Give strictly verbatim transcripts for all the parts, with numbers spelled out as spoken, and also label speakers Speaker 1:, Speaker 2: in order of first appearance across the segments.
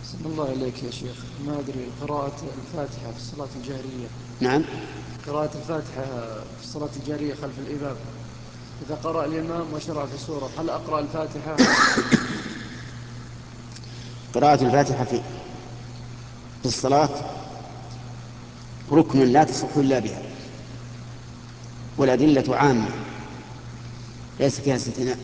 Speaker 1: أحسن الله إليك يا شيخ، ما أدري قراءة الفاتحة في الصلاة الجهرية.
Speaker 2: نعم.
Speaker 1: قراءة الفاتحة في الصلاة الجهرية خلف الإمام، إذا قرأ الإمام وشرع في سورة هل أقرأ الفاتحة؟
Speaker 2: قراءة الفاتحة في في الصلاة ركن لا تصح إلا بها، والأدلة عامة ليس فيها استثناء،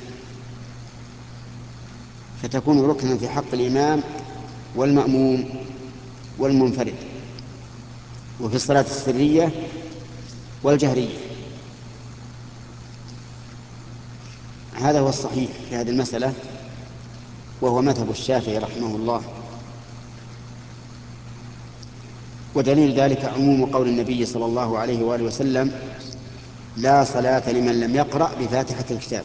Speaker 2: فتكون ركنا في حق الإمام والمأموم والمنفرد، وفي الصلاة السرية والجهرية. هذا هو الصحيح في هذه المسألة، وهو مذهب الشافعي رحمه الله. ودليل ذلك عموم قول النبي صلى الله عليه وآله وسلم: لا صلاة لمن لم يقرأ بفاتحة الكتاب.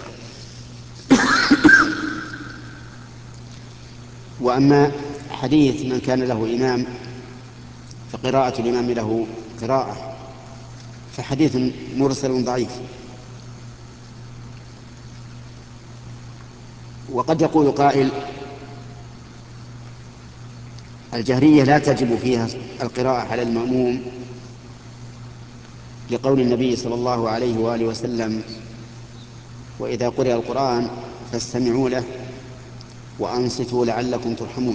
Speaker 2: وأما حديث من كان له إمام فقراءة الإمام له قراءة، فحديث مرسل ضعيف. وقد يقول قائل: الجهرية لا تجب فيها القراءة على المأموم، لقول النبي صلى الله عليه وآله وسلم: وإذا قرئ القرآن فاستمعوا له وأنصتوا لعلكم ترحمون.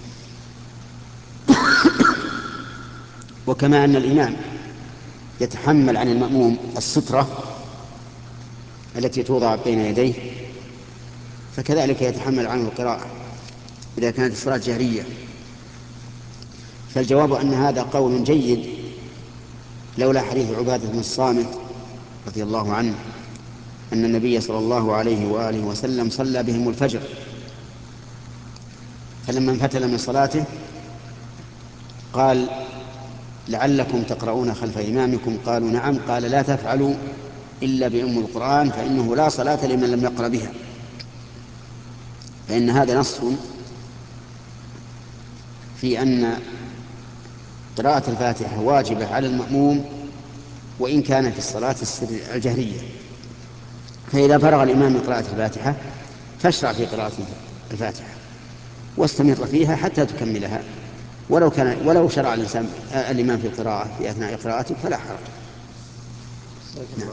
Speaker 2: وكما أن الإمام يتحمل عن المأموم السترة التي توضع بين يديه، فكذلك يتحمل عنه القراءة إذا كانت الصلاة جهرية. فالجواب أن هذا قول جيد، لولا حديث عبادة بن الصامت رضي الله عنه أن النبي صلى الله عليه وآله وسلم صلى بهم الفجر، فلما انفتل من صلاته قال: لعلكم تقرؤون خلف إمامكم؟ قالوا: نعم. قال: لا تفعلوا إلا بأم القرآن، فإنه لا صلاة لمن لم يقرأ بها. فإن هذا نص في أن قراءة الفاتحة واجبة على المأموم وإن كان في الصلاة الجهرية. فإذا فرغ الإمام من قراءة الفاتحة فاشرع في قراءة الفاتحة واستمر فيها حتى تكملها، ولو كان ولو شرع الإنسان الإمام في القراءة في أثناء قراءته فلا حرج. نعم.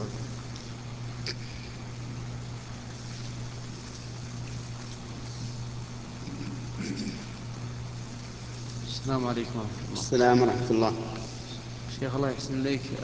Speaker 1: السلام عليكم ورحمة الله.
Speaker 2: السلام ورحمة الله.
Speaker 1: شيخ الله يحسن إليك،